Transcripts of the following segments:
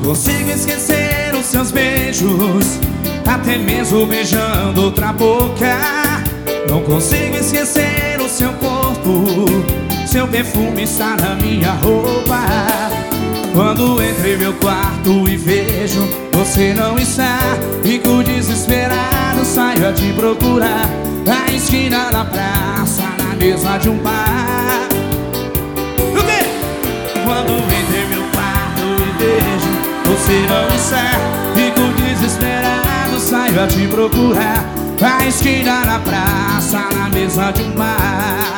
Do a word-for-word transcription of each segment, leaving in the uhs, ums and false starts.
consigo esquecer os seus beijos, até mesmo beijando outra boca. Não consigo esquecer o seu corpo, seu perfume está na minha roupa. Quando entro em meu quarto e vejo você não está, fico desesperado, saio a te procurar, na esquina da praça, na mesa de um bar. O quê? Quando entro em meu quarto e vejo você não está, fico desesperado, saio a te procurar, na esquina da praça, na mesa de um bar.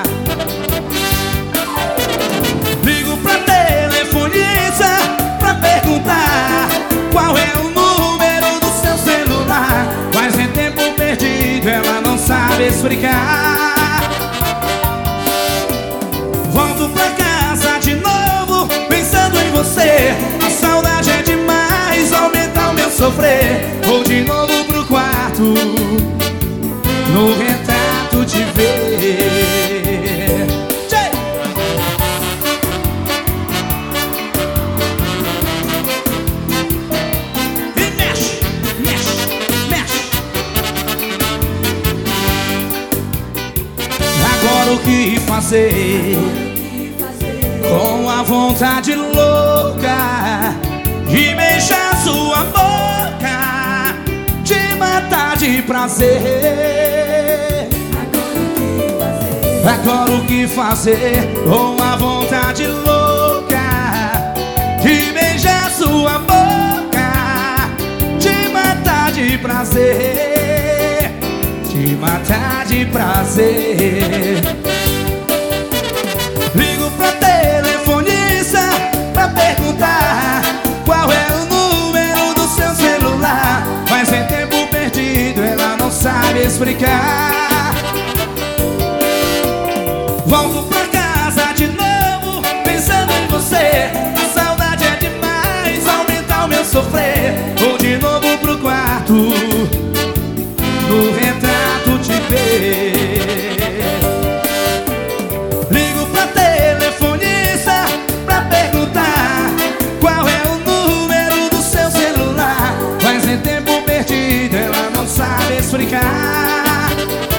Ligo pra telefonista pra perguntar qual é o número do seu celular, mas em tempo perdido ela não sabe explicar. Volto pra casa de novo pensando em você, a saudade é demais, aumenta o meu sofrer. Vou de novo pro quarto, no retrato te ver. Tchê! E mexe, mexe, mexe. Agora o que fazer com a vontade louca de beijar sua boca, de matar de prazer? Agora o que fazer com a vontade louca de beijar sua boca, de matar de prazer, de matar de prazer? Ligo pra telefonista pra perguntar qual é o número do seu celular, mas em tempo perdido ela não sabe explicar. Volto pra casa de novo pensando em você, a saudade é demais, aumenta o meu sofrer. Vou de novo pro quarto, no retrato te ver. Ligo pra telefonista pra perguntar qual é o número do seu celular, mas em tempo perdido ela não sabe explicar.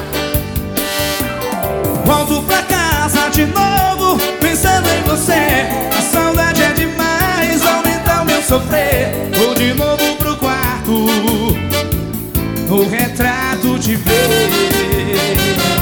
Volto pra casa de novo pensando em você, a saudade é demais, aumenta o meu sofrer. Vou de novo pro quarto, no retrato te ver.